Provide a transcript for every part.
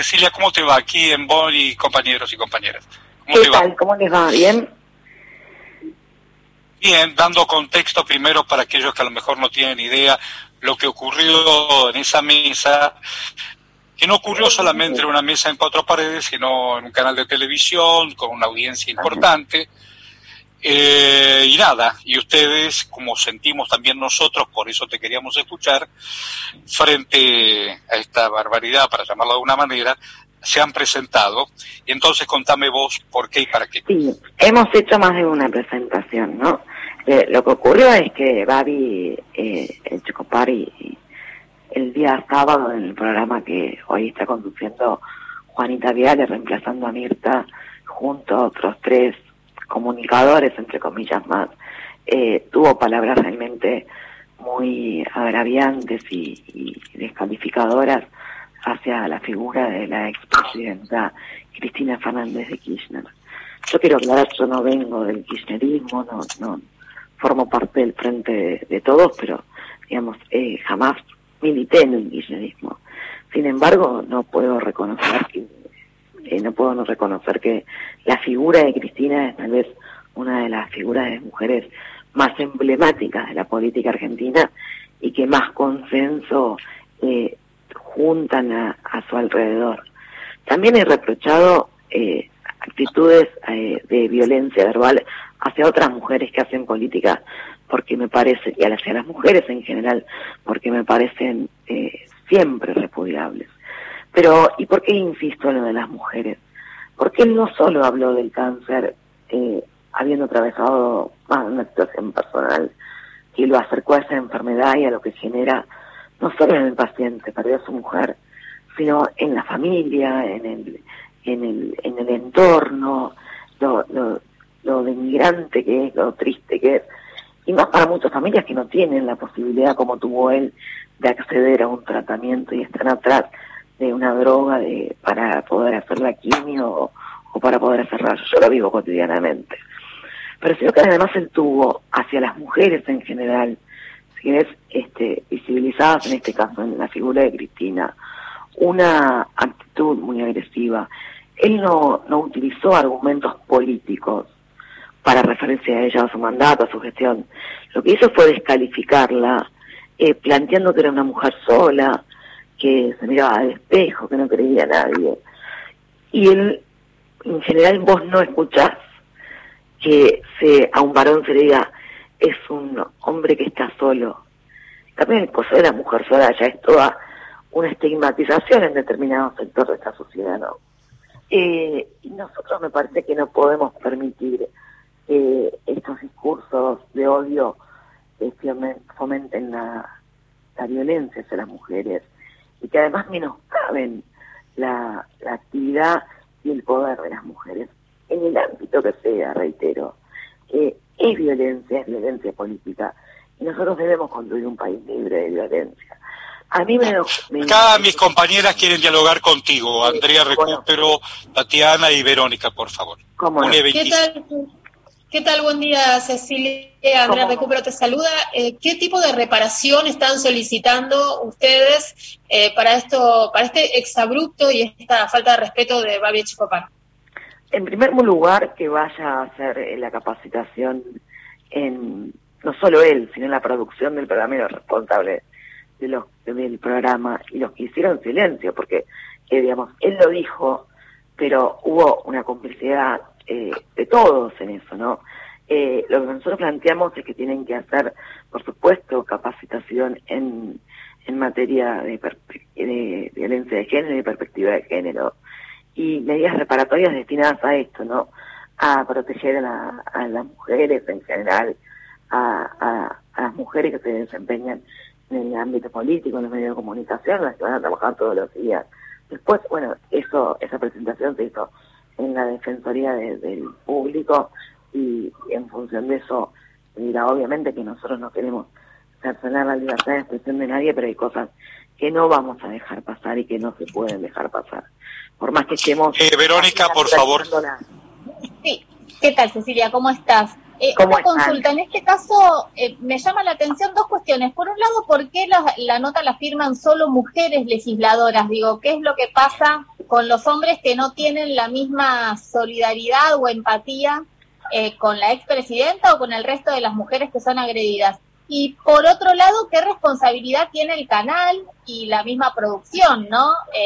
Cecilia, ¿cómo te va aquí en Bonn y compañeros y compañeras? ¿Cómo ¿Qué te va? tal? ¿Cómo les va? ¿Bien? Bien, dando contexto primero para aquellos que a lo mejor no tienen idea lo que ocurrió en esa mesa, que no ocurrió solamente en una mesa en cuatro paredes, sino en un canal de televisión con una audiencia importante. Y nada, y ustedes, como sentimos también nosotros, por eso te queríamos escuchar, frente a esta barbaridad, para llamarlo de alguna manera, se han presentado. Y entonces contame vos por qué y para qué. Sí, hemos hecho más de una presentación, ¿no? Lo que ocurrió es que Babi Checopari, el día sábado en el programa que hoy está conduciendo Juanita Viale, reemplazando a Mirta, junto a otros 3 comunicadores, entre comillas más, tuvo palabras realmente muy agraviantes y descalificadoras hacia la figura de la expresidenta Cristina Fernández de Kirchner. Yo quiero aclarar, yo no vengo del kirchnerismo, no formo parte del Frente de Todos, pero digamos jamás milité en el kirchnerismo. Sin embargo, no puedo reconocer que la figura de Cristina es tal vez una de las figuras de mujeres más emblemáticas de la política argentina y que más consenso juntan a su alrededor. También he reprochado actitudes de violencia verbal hacia otras mujeres que hacen política, porque me parece, y hacia las mujeres en general, porque me parecen siempre repudiables. Pero, ¿y por qué insisto en lo de las mujeres? Porque él no solo habló del cáncer, habiendo atravesado una situación personal que lo acercó a esa enfermedad y a lo que genera, no solo en el paciente, perdió a su mujer, sino en la familia, en el entorno, lo denigrante que es, lo triste que es, y más para muchas familias que no tienen la posibilidad, como tuvo él, de acceder a un tratamiento y están atrás de una droga para poder hacer la quimio o para poder hacer rayos. Yo lo vivo cotidianamente. Pero sino que además él tuvo hacia las mujeres en general, si es visibilizadas en este caso en la figura de Cristina, una actitud muy agresiva. Él no utilizó argumentos políticos para referirse a ella, a su mandato, a su gestión. Lo que hizo fue descalificarla, planteando que era una mujer sola, que se miraba al espejo, que no creía a nadie. Y él, en general, vos no escuchás que a un varón se le diga, es un hombre que está solo. También el coso de la mujer sola ya es toda una estigmatización en determinados sectores de esta sociedad, ¿no? Y nosotros me parece que no podemos permitir que estos discursos de odio fomenten la violencia hacia las mujeres y que además menoscaben la actividad y el poder de las mujeres en el ámbito que sea, reitero. Es violencia política y nosotros debemos construir un país libre de violencia. A mí Acá mis compañeras quieren dialogar contigo, Andrea Recupero, Tatiana y Verónica, por favor. ¿Cómo no? ¿Qué tal? Buen día, Cecilia. Andrea Recupero te saluda. ¿Qué tipo de reparación están solicitando ustedes para este exabrupto y esta falta de respeto de Babi Checopari? En primer lugar, que vaya a hacer la capacitación no solo él, sino en la producción del programa y los responsables del programa y los que hicieron silencio, porque, digamos, él lo dijo, pero hubo una complicidad de todos en eso, ¿no? Lo que nosotros planteamos es que tienen que hacer, por supuesto, capacitación en materia de violencia de género y perspectiva de género, y medidas reparatorias destinadas a esto, ¿no? A proteger a las mujeres en general, a las mujeres que se desempeñan en el ámbito político, en los medios de comunicación, las que van a trabajar todos los días. Después, bueno, esa presentación se hizo en la Defensoría del Público y en función de eso, mira, obviamente que nosotros no queremos cercenar la libertad de expresión de nadie, pero hay cosas que no vamos a dejar pasar y que no se pueden dejar pasar. Por más que estemos... Verónica, por favor. Sí, ¿qué tal, Cecilia? ¿Cómo estás? Una consulta, en este caso me llama la atención 2 cuestiones. Por un lado, ¿por qué la nota la firman solo mujeres legisladoras? Digo, ¿qué es lo que pasa con los hombres que no tienen la misma solidaridad o empatía con la expresidenta o con el resto de las mujeres que son agredidas. Y por otro lado, ¿qué responsabilidad tiene el canal y la misma producción, no?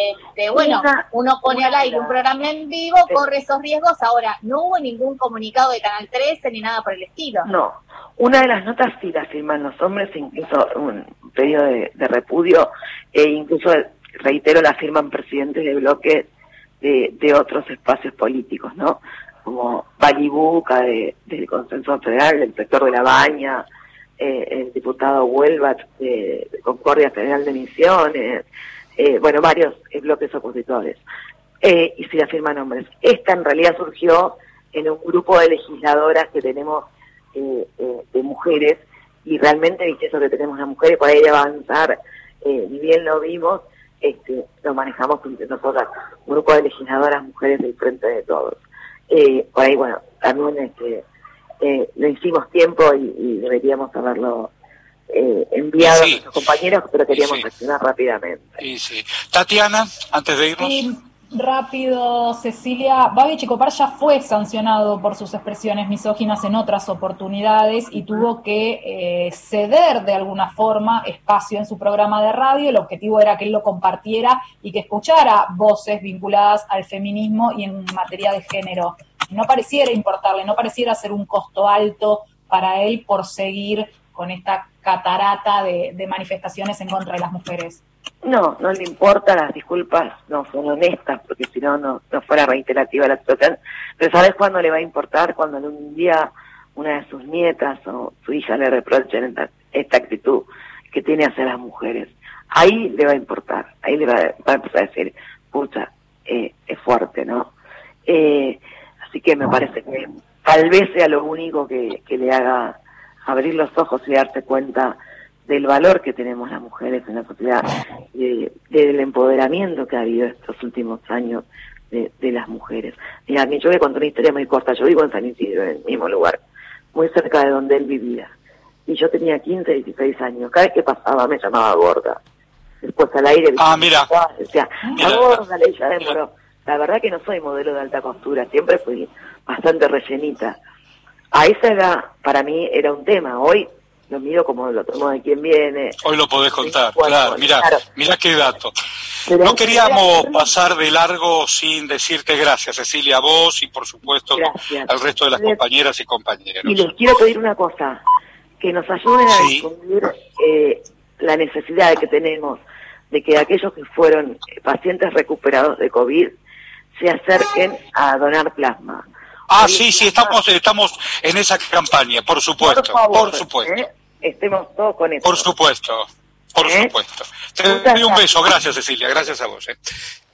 Uno pone al aire un programa en vivo, corre esos riesgos. Ahora, no hubo ningún comunicado de Canal 13 ni nada por el estilo. No, una de las notas sí la firman los hombres, incluso un pedido de repudio, e incluso, reitero, la firman presidentes de bloques de otros espacios políticos, ¿no? Como Balibuca del Consenso Federal, del sector de La Baña, el diputado Huelva de Concordia Federal de Misiones, varios bloques opositores, y si la firman hombres. Esta en realidad surgió en un grupo de legisladoras que tenemos de mujeres, y realmente, viste, eso que tenemos las mujeres, por ahí de avanzar, ni bien lo vimos, lo manejamos entre nosotras, un grupo de legisladoras mujeres del Frente de Todos. Por ahí, bueno, también lo hicimos tiempo y deberíamos haberlo enviado a nuestros compañeros, pero queríamos accionar rápidamente. Tatiana, antes de irnos. Sí, rápido, Cecilia. Babi Checopar ya fue sancionado por sus expresiones misóginas en otras oportunidades y tuvo que ceder de alguna forma espacio en su programa de radio. El objetivo era que él lo compartiera y que escuchara voces vinculadas al feminismo y en materia de género. No pareciera importarle, no pareciera ser un costo alto para él por seguir con esta catarata de manifestaciones en contra de las mujeres. No le importa, las disculpas no son honestas, porque si no fuera reiterativa la situación. Pero ¿sabes cuándo le va a importar? Cuando en un día una de sus nietas o su hija le reprochen esta actitud que tiene hacia las mujeres. Ahí le va a importar, ahí le va a empezar a decir, pucha, es fuerte, ¿no? Así que me parece que tal vez sea lo único que le haga abrir los ojos y darse cuenta del valor que tenemos las mujeres en la sociedad, del empoderamiento que ha habido estos últimos años de las mujeres. Mira, yo voy a contar una historia muy corta. Yo vivo en San Isidro, en el mismo lugar, muy cerca de donde él vivía. Y yo tenía 15, 16 años. Cada vez que pasaba me llamaba gorda. Después al aire... Mira. Decía, la gorda, le decía, pero la verdad que no soy modelo de alta costura. Siempre fui bastante rellenita. A esa edad, para mí, era un tema. Hoy lo miro como lo tomo de quien viene. Hoy lo podés contar, claro. Mirá qué dato. Pero no queríamos pasar de largo sin decirte gracias, Cecilia, a vos y por supuesto al resto de las compañeras y compañeros. Y les quiero pedir una cosa, que nos ayuden a difundir la necesidad que tenemos de que aquellos que fueron pacientes recuperados de COVID se acerquen a donar plasma. Sí, estamos en esa campaña, por supuesto, por supuesto. Estemos todos con eso. Por supuesto. Te doy un beso, gracias Cecilia, gracias a vos.